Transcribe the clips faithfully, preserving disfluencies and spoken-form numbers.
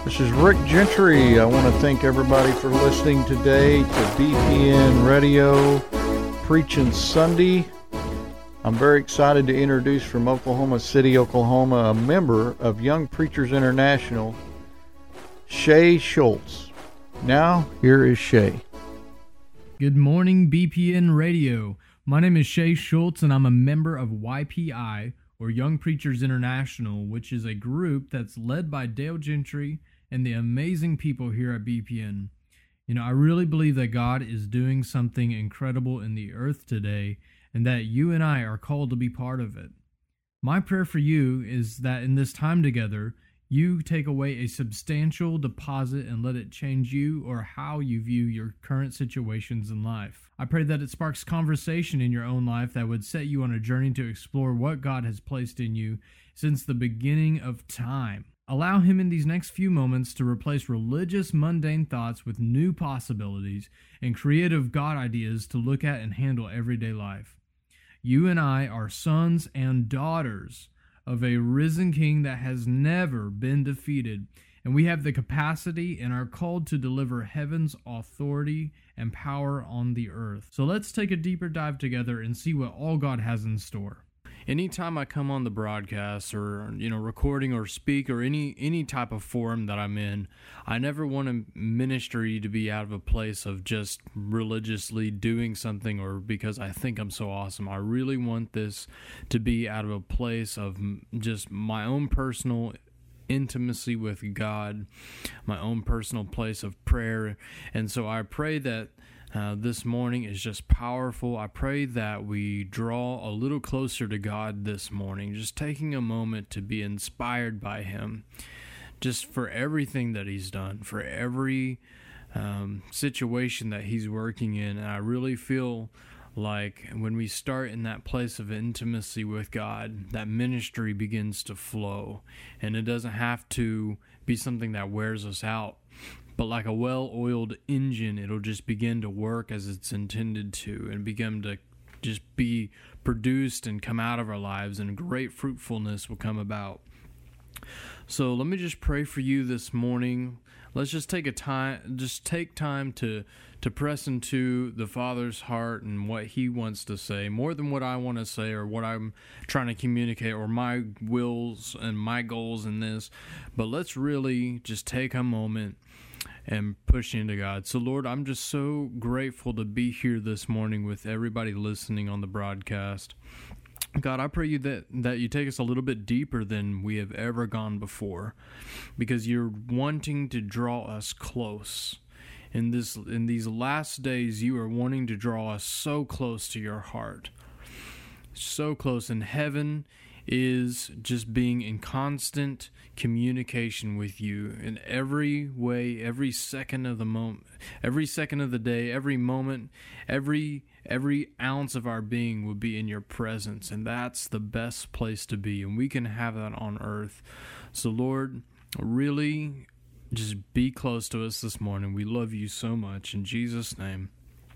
This is Rick Gentry. I want to thank everybody for listening today to B P N Radio Preaching Sunday. I'm very excited to introduce from Oklahoma City, Oklahoma, a member of Young Preachers International, Shay Schultz. Now, here is Shay. Good morning, B P N Radio. My name is Shay Schultz, and I'm a member of Y P I, or Young Preachers International, which is a group that's led by Dale Gentry and the amazing people here at B P N. You know, I really believe that God is doing something incredible in the earth today, and that you and I are called to be part of it. My prayer for you is that in this time together, you take away a substantial deposit and let it change you or how you view your current situations in life. I pray that it sparks conversation in your own life that would set you on a journey to explore what God has placed in you since the beginning of time. Allow Him in these next few moments to replace religious, mundane thoughts with new possibilities and creative God ideas to look at and handle everyday life. You and I are sons and daughters of a risen King that has never been defeated, and we have the capacity and are called to deliver heaven's authority and power on the earth. So let's take a deeper dive together and see what all God has in store. Anytime I come on the broadcast or, you know, recording or speak or any any type of forum that I'm in, I never want a ministry to be out of a place of just religiously doing something or because I think I'm so awesome. I really want this to be out of a place of just my own personal intimacy with God, my own personal place of prayer. And so I pray that Uh, this morning is just powerful. I pray that we draw a little closer to God this morning, just taking a moment to be inspired by Him, just for everything that He's done, for every um, situation that He's working in. And I really feel like when we start in that place of intimacy with God, that ministry begins to flow, and it doesn't have to be something that wears us out. But like a well-oiled engine, it'll just begin to work as it's intended to and begin to just be produced and come out of our lives, and great fruitfulness will come about. So let me just pray for you this morning. Let's just take a time, just take time to to press into the Father's heart and what He wants to say, more than what I want to say or what I'm trying to communicate or my wills and my goals in this. But let's really just take a moment and push into God. So, Lord, I'm just so grateful to be here this morning with everybody listening on the broadcast. God, I pray you that, that you take us a little bit deeper than we have ever gone before, because you're wanting to draw us close. In this, in these last days, you are wanting to draw us so close to your heart. So close. And heaven is just being in constant communication with you in every way, every second of the moment, every second of the day, every moment, every every ounce of our being will be in your presence, and that's the best place to be, and we can have that on earth. So Lord, really just be close to us this morning. We love you so much. In Jesus' name,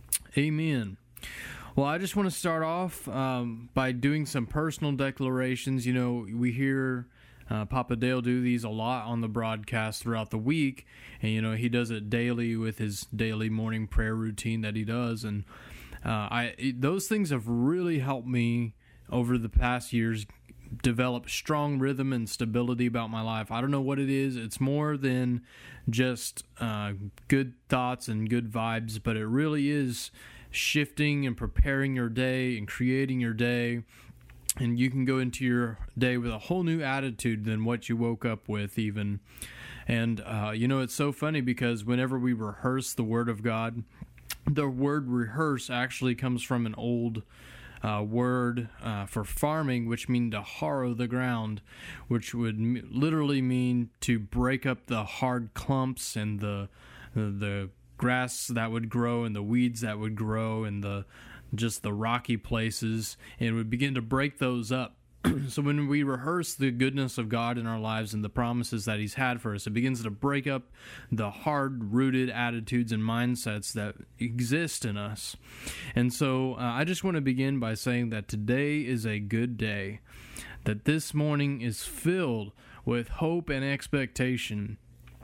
amen. Well, I just want to start off um, by doing some personal declarations. You know, we hear uh, Papa Dale do these a lot on the broadcast throughout the week, and, you know, he does it daily with his daily morning prayer routine that he does, and uh, I it, those things have really helped me over the past years develop strong rhythm and stability about my life. I don't know what it is. It's more than just uh, good thoughts and good vibes, but it really is shifting and preparing your day and creating your day, and you can go into your day with a whole new attitude than what you woke up with even. And uh, you know, it's so funny because whenever we rehearse the Word of God, the word rehearse actually comes from an old uh, word uh, for farming, which means to harrow the ground, which would m- literally mean to break up the hard clumps and the the, the grass that would grow and the weeds that would grow and the just the rocky places, and would begin to break those up. So when we rehearse the goodness of God in our lives and the promises that He's had for us, it begins to break up the hard-rooted attitudes and mindsets that exist in us. And so uh, I just want to begin by saying that today is a good day, that this morning is filled with hope and expectation.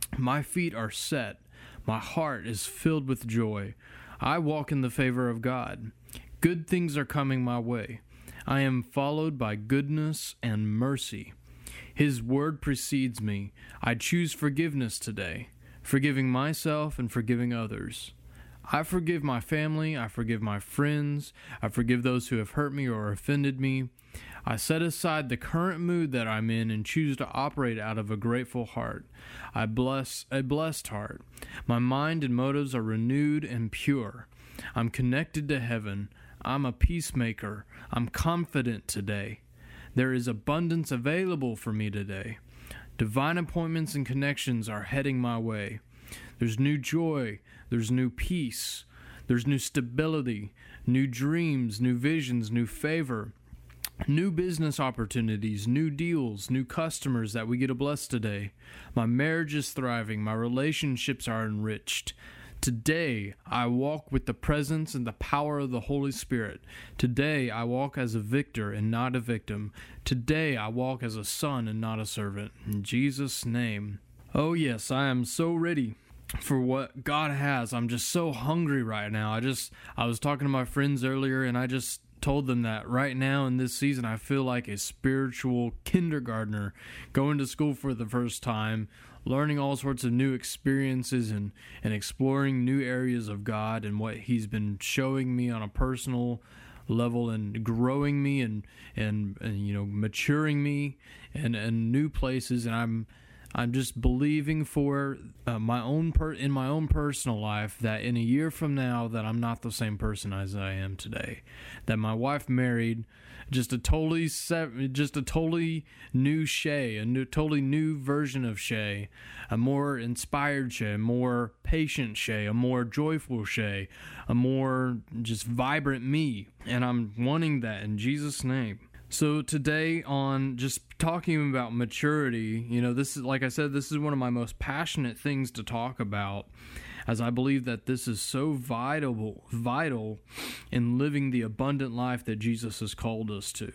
My feet are set. My heart is filled with joy. I walk in the favor of God. Good things are coming my way. I am followed by goodness and mercy. His word precedes me. I choose forgiveness today, forgiving myself and forgiving others. I forgive my family. I forgive my friends. I forgive those who have hurt me or offended me. I set aside the current mood that I'm in and choose to operate out of a grateful heart. I bless a blessed heart. My mind and motives are renewed and pure. I'm connected to heaven. I'm a peacemaker. I'm confident today. There is abundance available for me today. Divine appointments and connections are heading my way. There's new joy. There's new peace. There's new stability, new dreams, new visions, new favor, new business opportunities, new deals, new customers that we get to bless today. My marriage is thriving. My relationships are enriched. Today, I walk with the presence and the power of the Holy Spirit. Today, I walk as a victor and not a victim. Today, I walk as a son and not a servant. In Jesus' name. Oh yes, I am so ready for what God has. I'm just so hungry right now. I just, I was talking to my friends earlier, and I just told them that right now in this season, I feel like a spiritual kindergartner going to school for the first time, learning all sorts of new experiences and, and exploring new areas of God and what He's been showing me on a personal level and growing me and, and, and you know, maturing me and, and new places. And I'm, I'm just believing for uh, my own per- in my own personal life that in a year from now that I'm not the same person as I am today. That my wife married just a totally se- just a totally new Shay, a new totally new version of Shay, a more inspired Shay, a more patient Shay, a more joyful Shay, a more just vibrant me, and I'm wanting that in Jesus' name. So today on just talking about maturity, you know, this is, like I said, this is one of my most passionate things to talk about, as I believe that this is so vital, vital in living the abundant life that Jesus has called us to.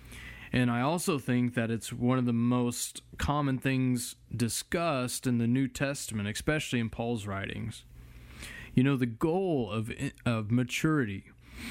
And I also think that it's one of the most common things discussed in the New Testament, especially in Paul's writings. You know, the goal of of maturity,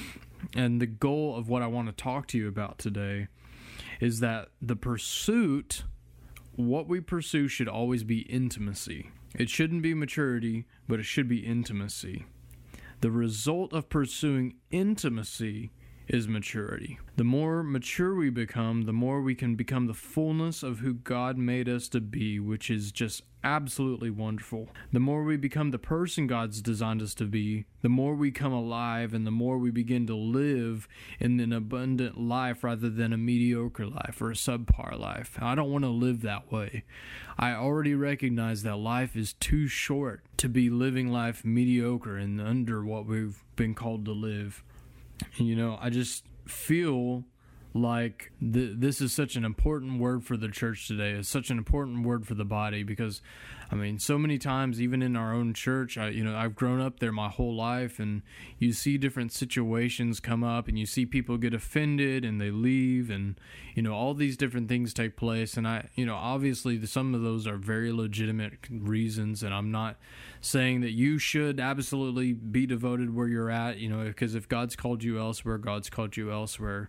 and the goal of what I want to talk to you about today, is that the pursuit, what we pursue, should always be intimacy. It shouldn't be maturity, but it should be intimacy. The result of pursuing intimacy is maturity. The more mature we become, the more we can become the fullness of who God made us to be, which is just absolutely wonderful. The more we become the person God's designed us to be, the more we come alive, and the more we begin to live in an abundant life rather than a mediocre life or a subpar life. I don't want to live that way. I already recognize that life is too short to be living life mediocre and under what we've been called to live. You know, I just feel like th- this is such an important word for the church today. It's such an important word for the body because, I mean, so many times, even in our own church, I, you know, I've grown up there my whole life, and you see different situations come up, and you see people get offended and they leave, and, you know, all these different things take place. And I, you know, obviously some of those are very legitimate reasons, and I'm not saying that you should absolutely be devoted where you're at, you know, because if God's called you elsewhere, God's called you elsewhere.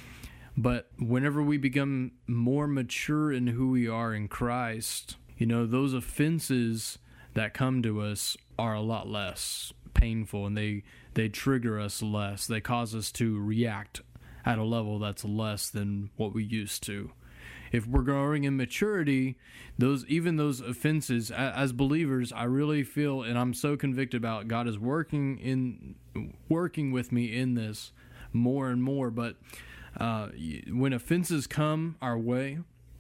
But whenever we become more mature in who we are in Christ, you know, those offenses that come to us are a lot less painful, and they, they trigger us less. They cause us to react at a level that's less than what we used to. If we're growing in maturity, those even those offenses, as believers, I really feel, and I'm so convicted about, God is working in working with me in this more and more. But Uh, when offenses come our way,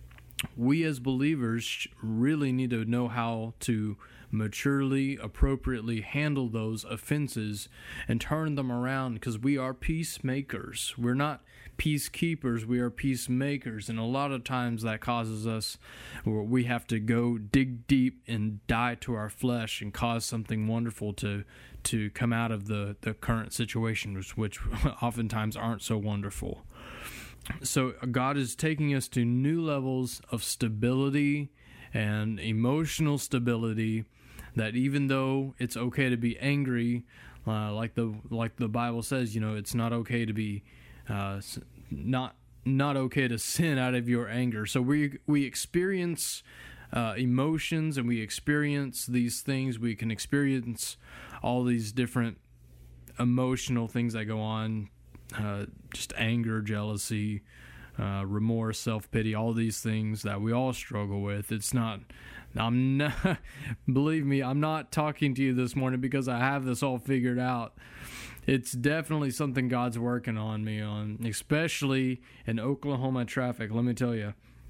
we as believers really need to know how to maturely, appropriately handle those offenses and turn them around, because we are peacemakers. We're not peacekeepers, we are peacemakers. And a lot of times that causes us, or we have to go dig deep and die to our flesh and cause something wonderful to to come out of the, the current situations, which oftentimes aren't so wonderful. So God is taking us to new levels of stability and emotional stability, that even though it's okay to be angry, uh, like the like the Bible says, you know, it's not okay to be uh, not not okay to sin out of your anger. So we we experience uh, emotions, and we experience these things. We can experience all these different emotional things that go on, uh, just anger, jealousy, uh, remorse, self-pity, all these things that we all struggle with. It's not, I'm not, believe me, I'm not talking to you this morning because I have this all figured out. It's definitely something God's working on me on, especially in Oklahoma traffic, let me tell you.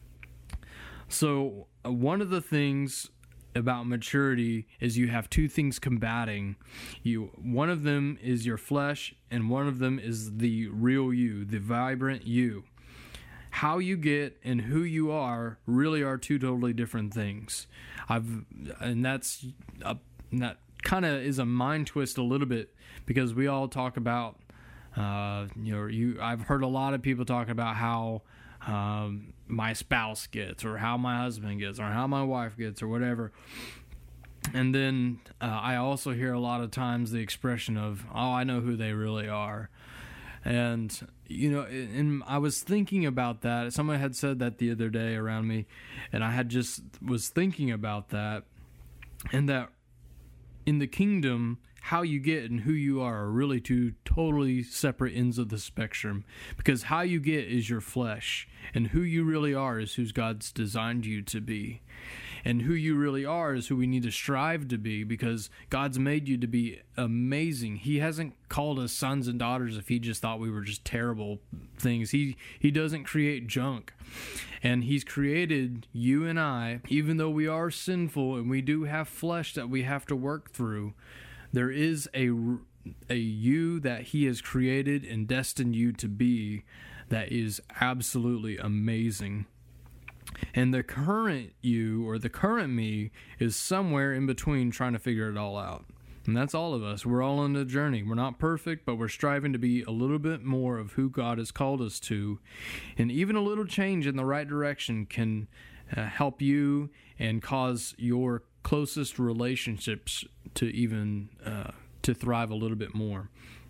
So uh, one of the things about maturity is you have two things combating you. One of them is your flesh, and one of them is the real you, the vibrant you. How you get and who you are really are two totally different things. I've and that's a, that kind of is a mind twist a little bit, because we all talk about uh, you know you. I've heard a lot of people talking about how Um, my spouse gets, or how my husband gets, or how my wife gets, or whatever. And then uh, I also hear a lot of times the expression of, oh, I know who they really are. And, you know, and I was thinking about that. Someone had said that the other day around me, and I had just was thinking about that, and that in the kingdom, how you get and who you are are really two totally separate ends of the spectrum, because how you get is your flesh, and who you really are is who God's designed you to be. And who you really are is who we need to strive to be, because God's made you to be amazing. He hasn't called us sons and daughters if he just thought we were just terrible things. He he doesn't create junk. And he's created you and I, even though we are sinful and we do have flesh that we have to work through, there is a, a you that he has created and destined you to be that is absolutely amazing. And the current you, or the current me, is somewhere in between trying to figure it all out. And that's all of us. We're all on the journey. We're not perfect, but we're striving to be a little bit more of who God has called us to. And even a little change in the right direction can uh, help you and cause your closest relationships to even uh, to thrive a little bit more.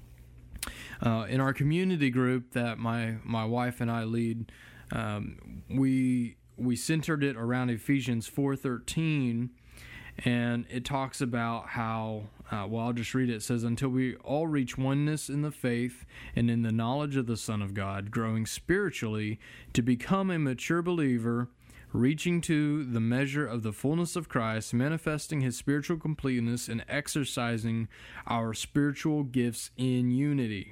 Uh, in our community group that my, my wife and I lead, um, we we centered it around Ephesians four thirteen, and it talks about how, uh, well, I'll just read it. It says, until we all reach oneness in the faith and in the knowledge of the Son of God, growing spiritually to become a mature believer, reaching to the measure of the fullness of Christ, manifesting his spiritual completeness and exercising our spiritual gifts in unity.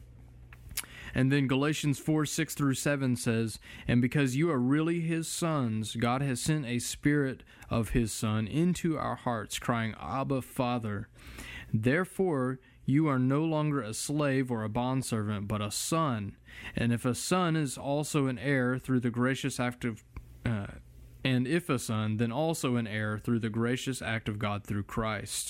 And then Galatians four, six through seven says, and because you are really his sons, God has sent a spirit of his Son into our hearts, crying, Abba, Father. Therefore, you are no longer a slave or a bondservant, but a son. And if a son is also an heir through the gracious act of uh, and if a son, then also an heir through the gracious act of God through Christ.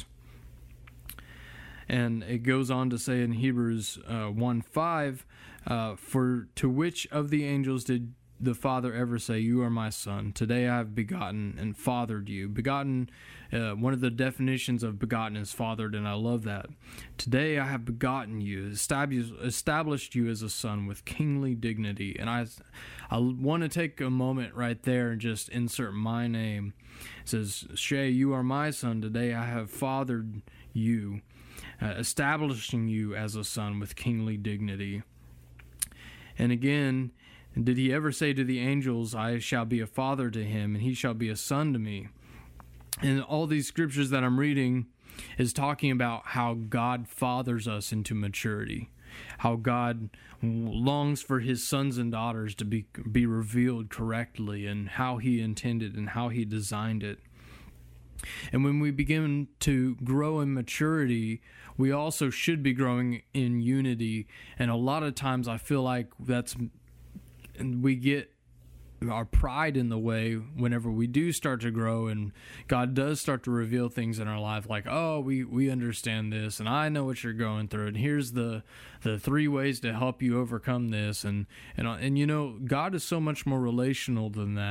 And it goes on to say in Hebrews uh, one five, uh, for to which of the angels did the Father ever say, you are my son, today I have begotten and fathered you? Begotten, uh, one of the definitions of begotten is fathered, and I love that. Today I have begotten you, established, established you as a son with kingly dignity. And I, I want to take a moment right there and just insert my name. It says, Shay, you are my son, today I have fathered you, uh, establishing you as a son with kingly dignity. And again, did he ever say to the angels, I shall be a father to him, and he shall be a son to me? And all these scriptures that I'm reading is talking about how God fathers us into maturity, how God longs for his sons and daughters to be, be revealed correctly, and how he intended and how he designed it. And when we begin to grow in maturity, we also should be growing in unity. And a lot of times I feel like that's, and we get our pride in the way whenever we do start to grow and God does start to reveal things in our life, like, oh, we, we understand this, and I know what you're going through, and here's the the three ways to help you overcome this. And, and, and you know, God is so much more relational than that.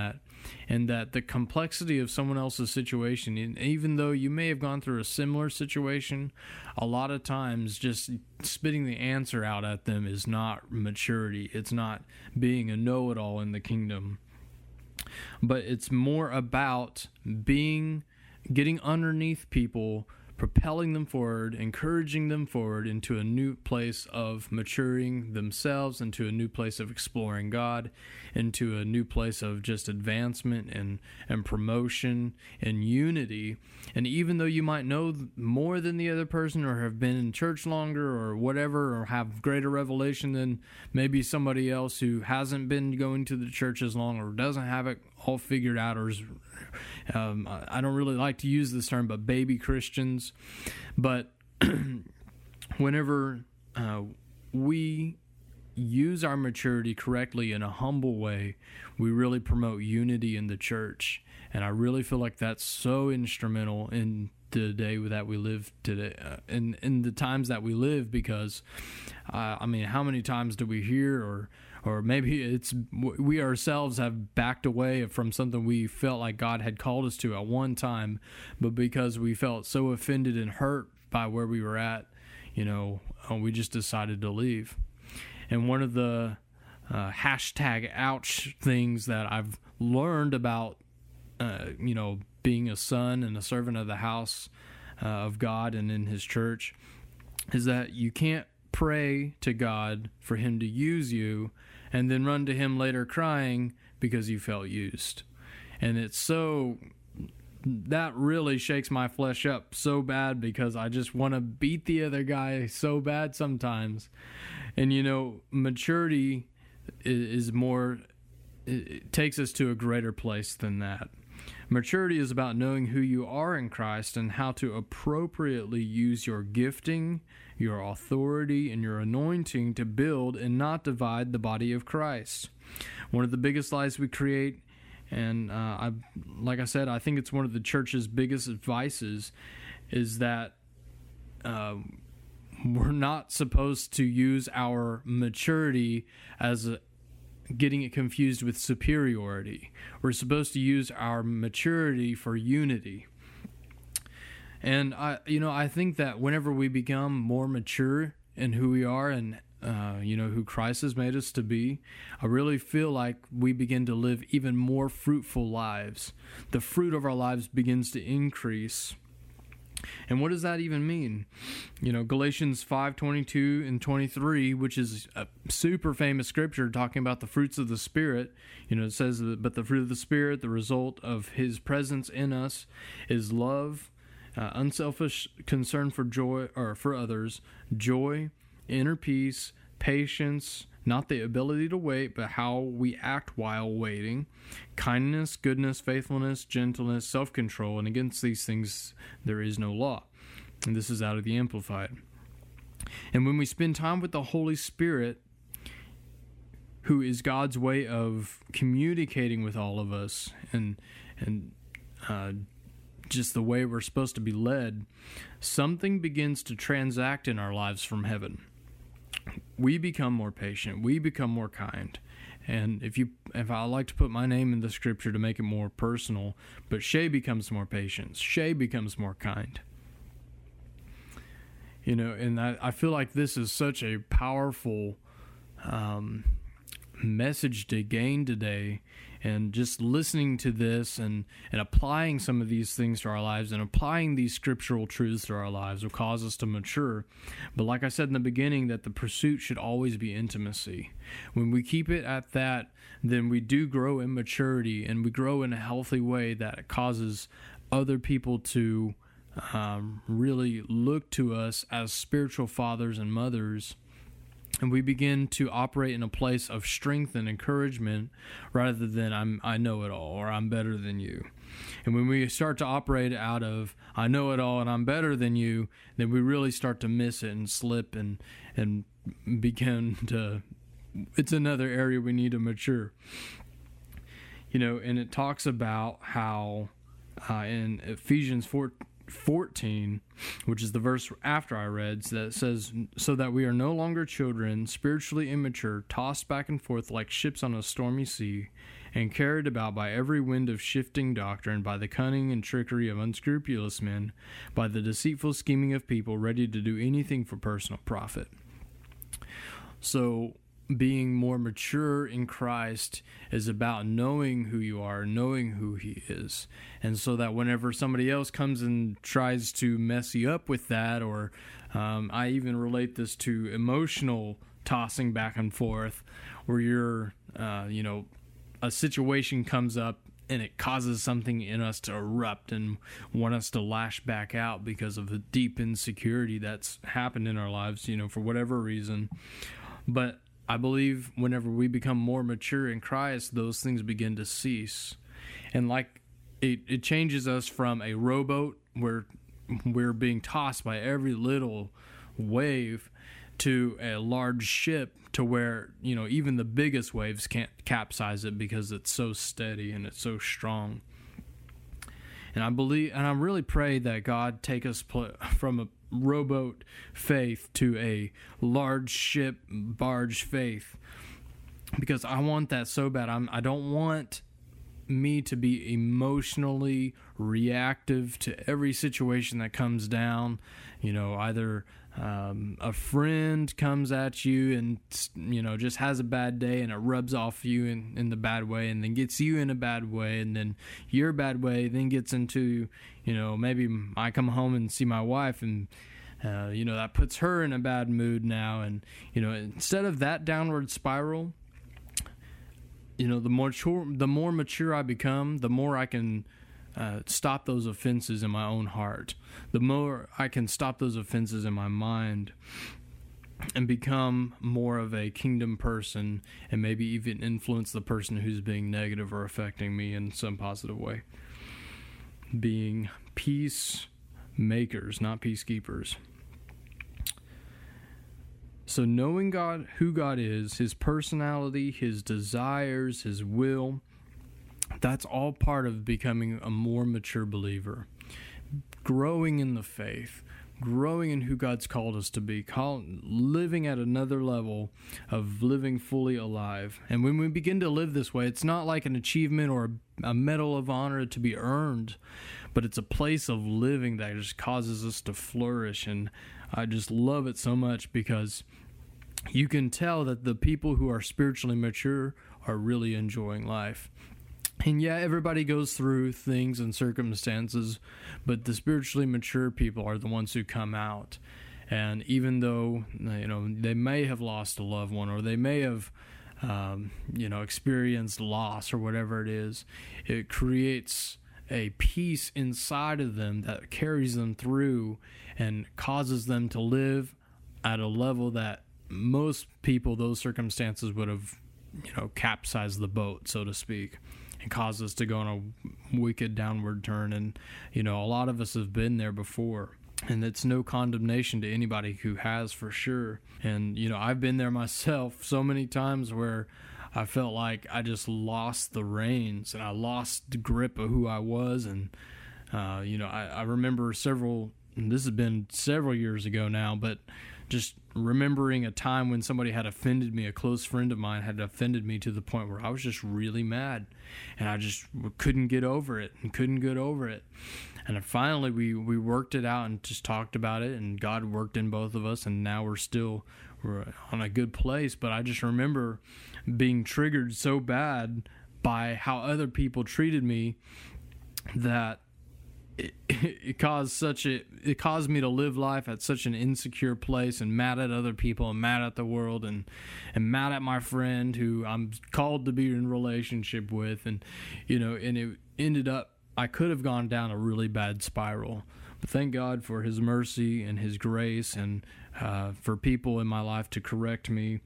and that the complexity of someone else's situation, and even though you may have gone through a similar situation, a lot of times just spitting the answer out at them is not maturity. It's not being a know-it-all in the kingdom. But it's more about being, getting underneath people, propelling them forward, encouraging them forward into a new place of maturing themselves, into a new place of exploring God, into a new place of just advancement and, and promotion and unity. And even though you might know more than the other person, or have been in church longer, or whatever, or have greater revelation than maybe somebody else who hasn't been going to the church as long, or doesn't have it all figured out, or is, um, I don't really like to use this term, but baby Christians. But whenever uh, we use our maturity correctly in a humble way, we really promote unity in the church. And I really feel like that's so instrumental in the day that we live today, uh, in, in the times that we live, because, uh, I mean, how many times do we hear, or or maybe it's we ourselves have backed away from something we felt like God had called us to at one time, but because we felt so offended and hurt by where we were at, you know, we just decided to leave. And one of the uh, hashtag ouch things that I've learned about, uh, you know, being a son and a servant of the house uh, of God and in his church, is that you can't pray to God for him to use you and then run to him later crying because you felt used. And it's so, that really shakes my flesh up so bad, because I just want to beat the other guy so bad sometimes. And, you know, maturity is more, it takes us to a greater place than that. Maturity is about knowing who you are in Christ and how to appropriately use your gifting, your authority, and your anointing to build and not divide the body of Christ. One of the biggest lies we create, and uh, I, like I said, I think it's one of the church's biggest advices, is that uh, we're not supposed to use our maturity as a getting it confused with superiority. We're supposed to use our maturity for unity. And I, you know, I think that whenever we become more mature in who we are and, uh, you know, who Christ has made us to be, I really feel like we begin to live even more fruitful lives. The fruit of our lives begins to increase. And what does that even mean? You know, Galatians five twenty-two and twenty-three, which is a super famous scripture talking about the fruits of the Spirit. You know, it says, that, but the fruit of the Spirit, the result of his presence in us, is love, uh, unselfish concern for joy, or for others, joy, inner peace, patience, not the ability to wait, but how we act while waiting, kindness, goodness, faithfulness, gentleness, self-control, and against these things there is no law. And this is out of the Amplified. And when we spend time with the Holy Spirit, who is God's way of communicating with all of us, and and uh, just the way we're supposed to be led, something begins to transact in our lives from heaven. We become more patient. We become more kind. And if you, if I like to put my name in the scripture to make it more personal, but Shay becomes more patient. Shay becomes more kind. You know, and I, I feel like this is such a powerful um, message to gain today. And just listening to this and, and applying some of these things to our lives and applying these scriptural truths to our lives will cause us to mature. But like I said in the beginning, that the pursuit should always be intimacy. When we keep it at that, then we do grow in maturity, and we grow in a healthy way that causes other people to um, really look to us as spiritual fathers and mothers. And we begin to operate in a place of strength and encouragement rather than I'm, I know it all, or I'm better than you. And when we start to operate out of I know it all and I'm better than you, then we really start to miss it and slip and and begin to, it's another area we need to mature. You know, and it talks about how uh, in Ephesians four, fourteen, which is the verse after I read, that says, so that we are no longer children, spiritually immature, tossed back and forth like ships on a stormy sea, and carried about by every wind of shifting doctrine, by the cunning and trickery of unscrupulous men, by the deceitful scheming of people ready to do anything for personal profit. So, being more mature in Christ is about knowing who you are, knowing who He is. And so that whenever somebody else comes and tries to mess you up with that, or um, I even relate this to emotional tossing back and forth, where you're, uh, you know, a situation comes up and it causes something in us to erupt and want us to lash back out because of the deep insecurity that's happened in our lives, you know, for whatever reason. But I believe whenever we become more mature in Christ, those things begin to cease. And like it, it changes us from a rowboat where we're being tossed by every little wave to a large ship to where, you know, even the biggest waves can't capsize it because it's so steady and it's so strong. And I believe, and I really pray that God take us pl- from a rowboat faith to a large ship barge faith, because I want that so bad. I'm, I don't want me to be emotionally reactive to every situation that comes down. You know, either um, a friend comes at you and, you know, just has a bad day and it rubs off you in, in the bad way, and then gets you in a bad way, and then your bad way then gets into, you know, maybe I come home and see my wife, and uh, you know, that puts her in a bad mood now. And, you know, instead of that downward spiral, you know, the more mature, the more mature I become, the more I can uh, stop those offenses in my own heart. The more I can stop those offenses in my mind and become more of a kingdom person, and maybe even influence the person who's being negative or affecting me in some positive way. Being peacemakers, not peacekeepers. So knowing God, who God is, His personality, His desires, His will, that's all part of becoming a more mature believer. Growing in the faith, growing in who God's called us to be, call, living at another level of living fully alive. And when we begin to live this way, it's not like an achievement or a medal of honor to be earned, but it's a place of living that just causes us to flourish. And I just love it so much, because you can tell that the people who are spiritually mature are really enjoying life. And yeah, everybody goes through things and circumstances, but the spiritually mature people are the ones who come out. And even though, you know, they may have lost a loved one, or they may have, um, you know, experienced loss or whatever it is, it creates a peace inside of them that carries them through and causes them to live at a level that most people, those circumstances would have, you know, capsized the boat, so to speak, and caused us to go on a wicked downward turn. And, you know, a lot of us have been there before. And it's no condemnation to anybody who has, for sure. And, you know, I've been there myself so many times where I felt like I just lost the reins and I lost the grip of who I was. And, uh, you know, I, I remember several, and this has been several years ago now, but just remembering a time when somebody had offended me, a close friend of mine had offended me to the point where I was just really mad, and I just couldn't get over it and couldn't get over it. And finally we, we worked it out and just talked about it, and God worked in both of us, and now we're still we're on a good place. But I just remember being triggered so bad by how other people treated me that It, it caused such a it caused me to live life at such an insecure place, and mad at other people, and mad at the world, and and mad at my friend who I'm called to be in relationship with. And you know, and it ended up, I could have gone down a really bad spiral, but thank God for His mercy and His grace, and uh, for people in my life to correct me.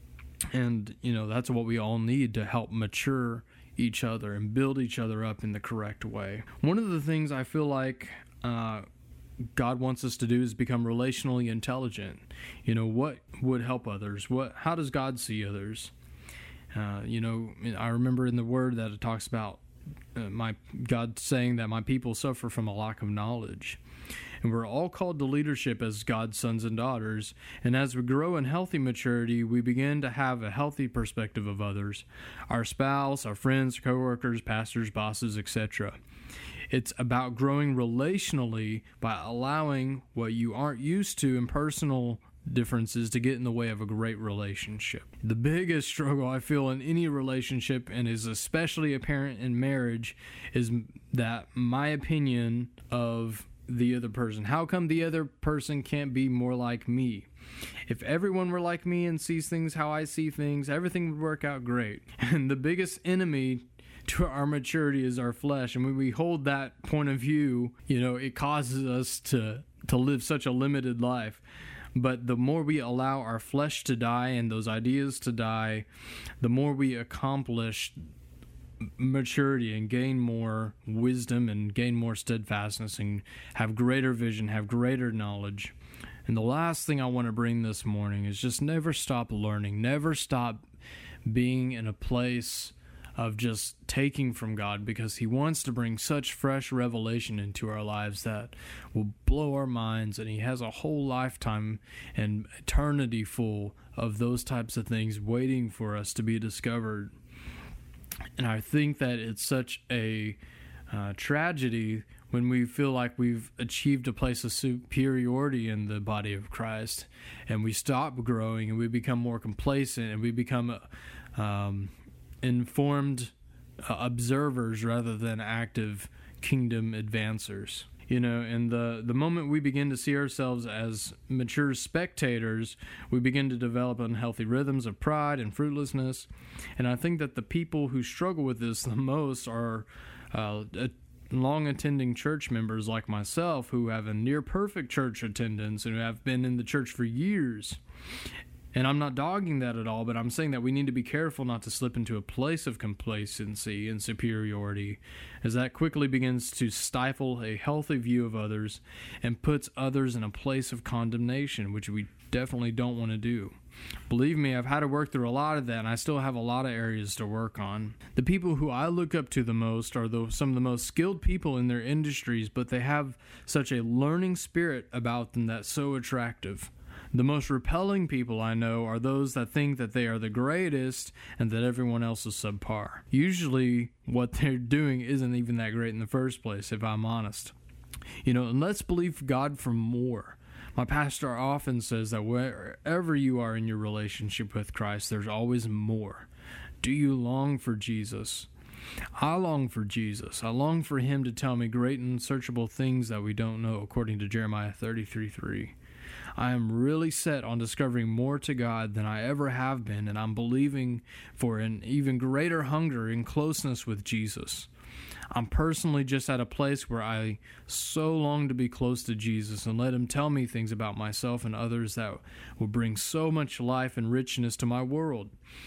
And you know, that's what we all need to help mature each other and build each other up in the correct way. One of the things I feel like uh, God wants us to do is become relationally intelligent. You know, what would help others? What? How does God see others? Uh, you know, I remember in the Word that it talks about uh, my God saying that my people suffer from a lack of knowledge. And we're all called to leadership as God's sons and daughters. And as we grow in healthy maturity, we begin to have a healthy perspective of others, our spouse, our friends, coworkers, pastors, bosses, et cetera. It's about growing relationally by allowing what you aren't used to in personal differences to get in the way of a great relationship. The biggest struggle I feel in any relationship, and is especially apparent in marriage, is that my opinion of the other person. How come the other person can't be more like me? If everyone were like me and sees things how I see things, everything would work out great. And the biggest enemy to our maturity is our flesh. And when we hold that point of view, you know, it causes us to, to live such a limited life. But the more we allow our flesh to die and those ideas to die, the more we accomplish maturity and gain more wisdom and gain more steadfastness and have greater vision, have greater knowledge. And the last thing I want to bring this morning is just never stop learning, never stop being in a place of just taking from God, because He wants to bring such fresh revelation into our lives that will blow our minds, and He has a whole lifetime and eternity full of those types of things waiting for us to be discovered. And I think that it's such a uh, tragedy when we feel like we've achieved a place of superiority in the body of Christ, and we stop growing, and we become more complacent, and we become um, informed uh, observers rather than active kingdom advancers. You know, and the, the moment we begin to see ourselves as mature spectators, we begin to develop unhealthy rhythms of pride and fruitlessness. And I think that the people who struggle with this the most are uh, long attending church members like myself, who have a near perfect church attendance and who have been in the church for years. And I'm not dogging that at all, but I'm saying that we need to be careful not to slip into a place of complacency and superiority, as that quickly begins to stifle a healthy view of others and puts others in a place of condemnation, which we definitely don't want to do. Believe me, I've had to work through a lot of that, and I still have a lot of areas to work on. The people who I look up to the most are the, some of the most skilled people in their industries, but they have such a learning spirit about them that's so attractive. The most repelling people I know are those that think that they are the greatest and that everyone else is subpar. Usually, what they're doing isn't even that great in the first place, if I'm honest. You know, and let's believe God for more. My pastor often says that wherever you are in your relationship with Christ, there's always more. Do you long for Jesus? I long for Jesus. I long for Him to tell me great and unsearchable things that we don't know, according to Jeremiah thirty-three three. I am really set on discovering more to God than I ever have been, and I'm believing for an even greater hunger and closeness with Jesus. I'm personally just at a place where I so long to be close to Jesus and let Him tell me things about myself and others that will bring so much life and richness to my world.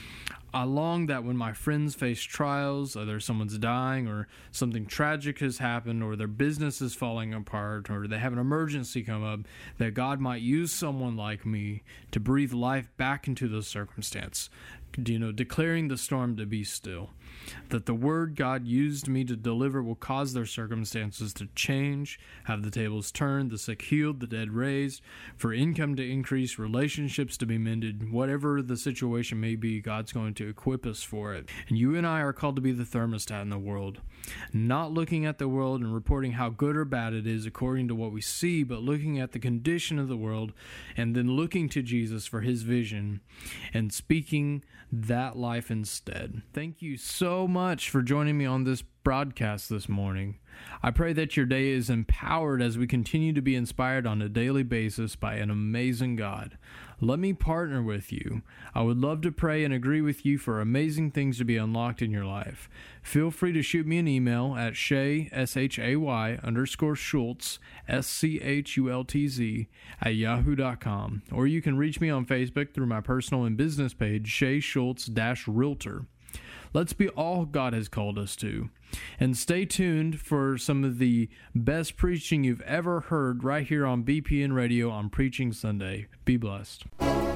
I long that when my friends face trials, either someone's dying or something tragic has happened or their business is falling apart or they have an emergency come up, that God might use someone like me to breathe life back into the circumstance, you know, declaring the storm to be still. That the word God used me to deliver will cause their circumstances to change, have the tables turned, the sick healed, the dead raised, for income to increase, relationships to be mended. Whatever the situation may be, God's going to equip us for it. And you and I are called to be the thermostat in the world, not looking at the world and reporting how good or bad it is according to what we see, but looking at the condition of the world and then looking to Jesus for His vision and speaking that life instead. Thank you so much for joining me on this broadcast this morning. I pray that your day is empowered as we continue to be inspired on a daily basis by an amazing God. Let me partner with you. I would love to pray and agree with you for amazing things to be unlocked in your life. Feel free to shoot me an email at Shay, S H A Y, underscore Schultz, S C H U L T Z, at yahoo dot com. Or you can reach me on Facebook through my personal and business page, Shay Schultz dash Realtor. Let's be all God has called us to. And stay tuned for some of the best preaching you've ever heard right here on B P N Radio on Preaching Sunday. Be blessed.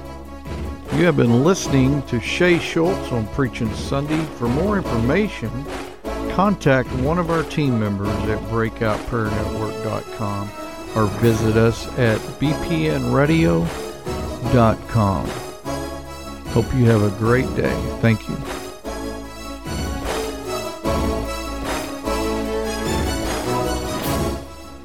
You have been listening to Shay Schultz on Preaching Sunday. For more information, contact one of our team members at breakout prayer network dot com or visit us at b p n radio dot com. Hope you have a great day. Thank you.